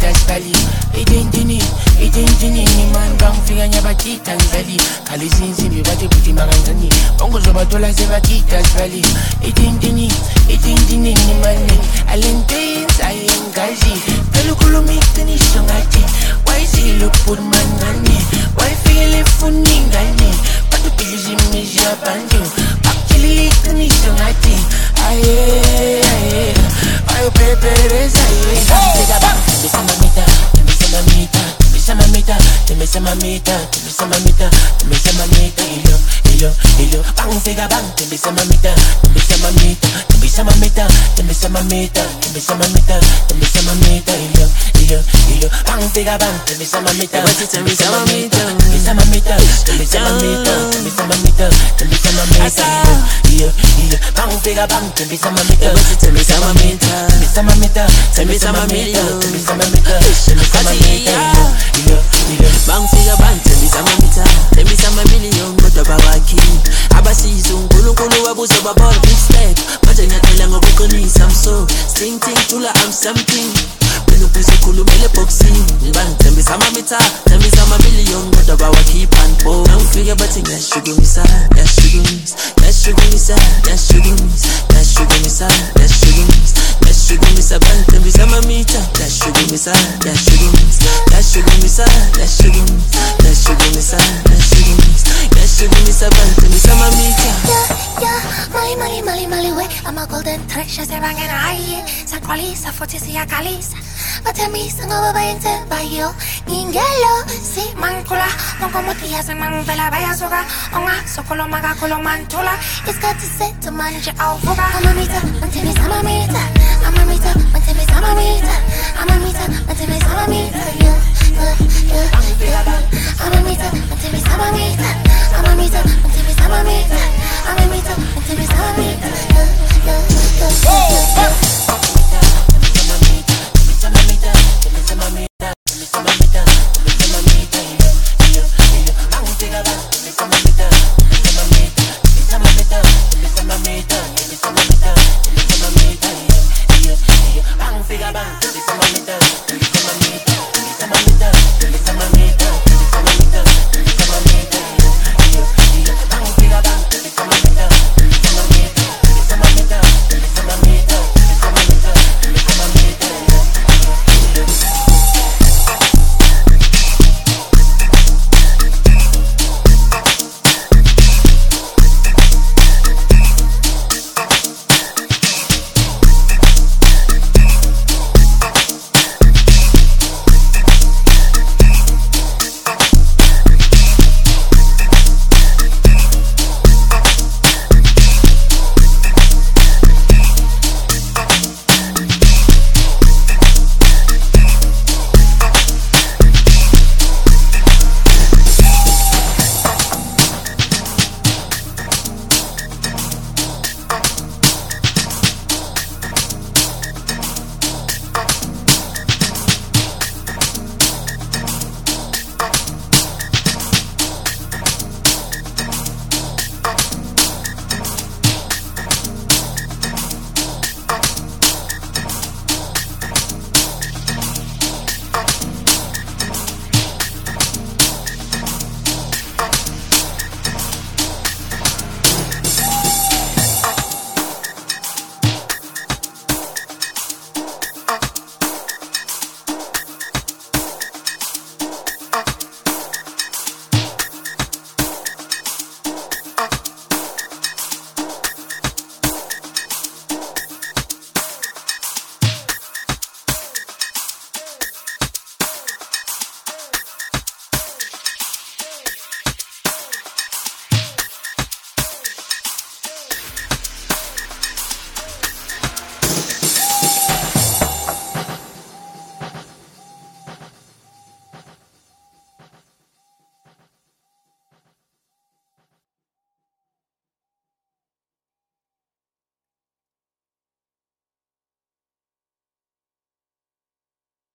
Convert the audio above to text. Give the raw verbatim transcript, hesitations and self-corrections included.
Bakitas Valley. Identini, identini, man bang figa nya Bakitas Valley. Kalizinzi mi bate puti magangani. Bongo zobatola ze Bakitas Valley. Identini, identini, man alente sayengazi. Pelukulu tani shongati. Why see look put mangani? Why feel it funny gani? Patu pilizi meja banjo. Actually tani shongati. Aye, aye. Ayo pepereza aye. Tega bang, tega mamita, tega mamita, tega mamita, tega mamita, tega mamita, tega mamita. Ilo, ilo, ilo. Bang tega bang, tega mamita, tega mamita, tega mamita, tega mamita, tega mamita, tega mamita. Ilo, ilo, ilo. Bang tega bang, tega mamita, tega mamita, tega mamita, tega mamita, tega mamita, tega mamita. Ilo, ilo. Bang tega bang, tega mamita, tega mamita, tega mamita, tega mamita, tega mamita, tega mamita. Ilo, ilo. Bang tega bang, tega mamita, tega mamillion, but abawaki. Abasizo, kulu kulu wabuzo babor big step. Majanya tela ngokukoni samso. Sting ting tula I'm something. Melu pusi kulu mele boxi. Bang tega mamita, tega mamillion, but abawaki pan po. Bang tega bating ya sugar misa, ya sugar mis, ya sugar misa, ya sugar mis, ya sugar misa, ya sugar mis, ya sugar misa. Bang tega mamita, ya sugar misa, ya sugar mis, ya sugar misa, ya sugar mis, ya sugar misa, ya sugar mis, ya sugar misa. Bang tega mamita. Yeah, yeah, Mali, Mali, Mali, Mali, way. I'm a golden treasure, say bang and I. Sa qualisa, fortisia calisa. But tell me, sing over by into by you. Ingelo, si mancula. No como tia, se man vela vaya soga. Onga, socolo maga, colo mantula. It's got to set to manja alfoga. I'm a meter, until me, I'm a meter. I'm a meter, until me, I'm a meter. I'm a meter, until me,